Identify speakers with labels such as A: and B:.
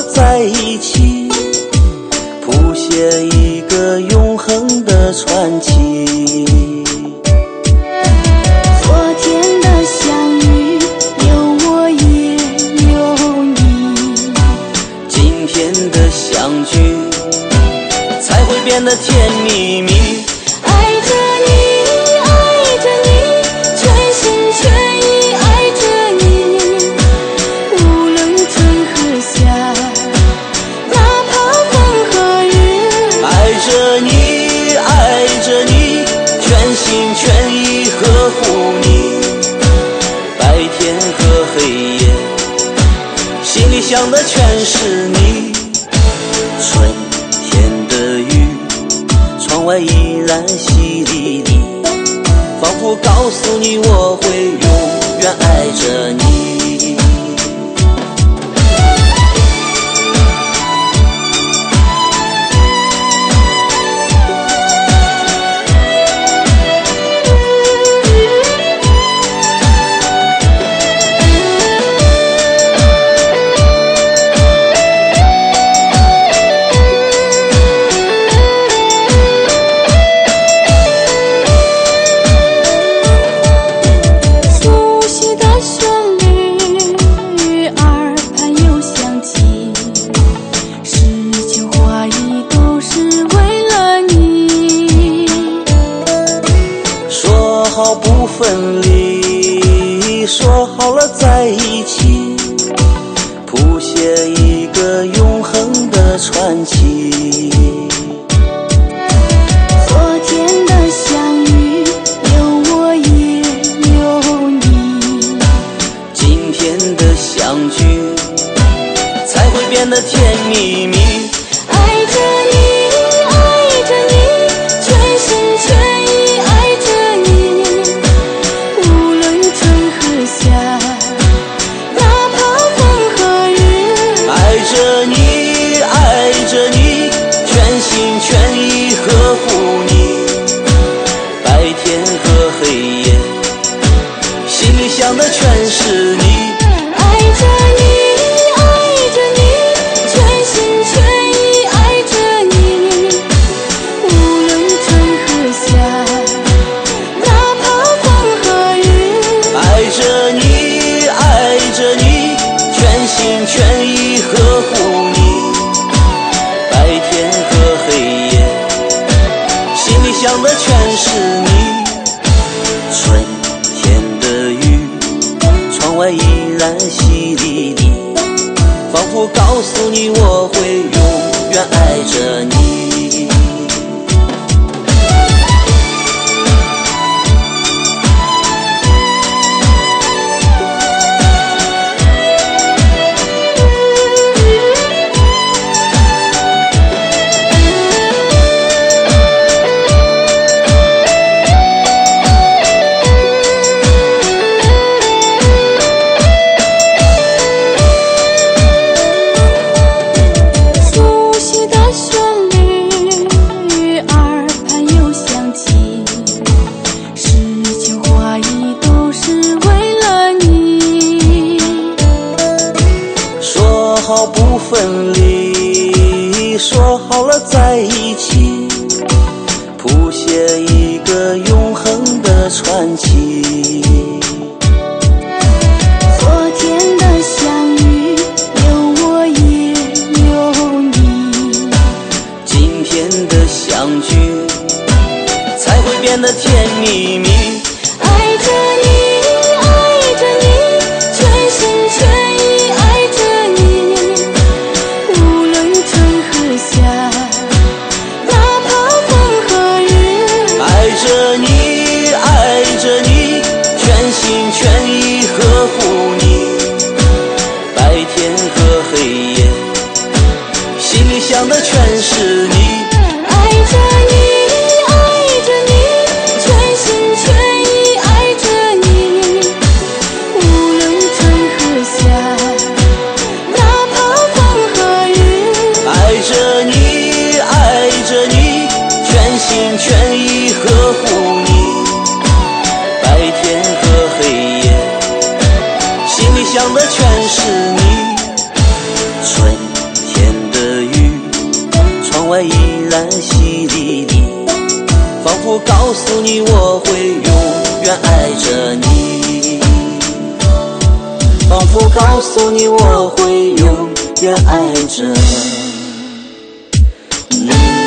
A: 在一起，谱写一个永恒的传奇。
B: 昨天的相遇，有我也有你，
A: 今天的相聚才会变得甜蜜蜜。
B: 爱着你，爱着你，全心全意爱着你，无论春和夏，哪怕风和日。
A: 爱着你，爱着你，全心全意呵护你，白天和黑夜，心里想的全是你。春天的雨，窗外依然淅沥沥，仿佛告诉你我会永远爱着你。好不分离，说好了在一起，谱写一个永恒的传奇。
B: 昨天的相遇，有我也有你，
A: 今天的相聚才会变得甜蜜蜜。
B: 爱着你，爱着你，全心全意爱着你，无论春和夏，哪怕风和日。
A: 爱着你，爱着你，全心全意呵护你，白天和黑夜，心里想的全是你。
B: 爱着你，爱着你，全心全意爱着你，无论春和夏，哪怕风和日。
A: 爱着你，爱着你，全心全意呵护你，白天和黑夜，心里想的全是你。春天的雨，窗外依然淅沥沥，仿佛告诉你我会永远爱着你。好不分离，说好了在一起，谱写一个永恒的传奇。
B: 昨天的相遇，有我也有你，
A: 今天的相聚才会变得甜蜜蜜。
B: 爱着你，爱着你，全心全意爱着你，无论春和夏，哪怕风和日。
A: 爱着你，爱着你， 告诉你我会永远爱着你，仿佛告诉你我会永远爱着你。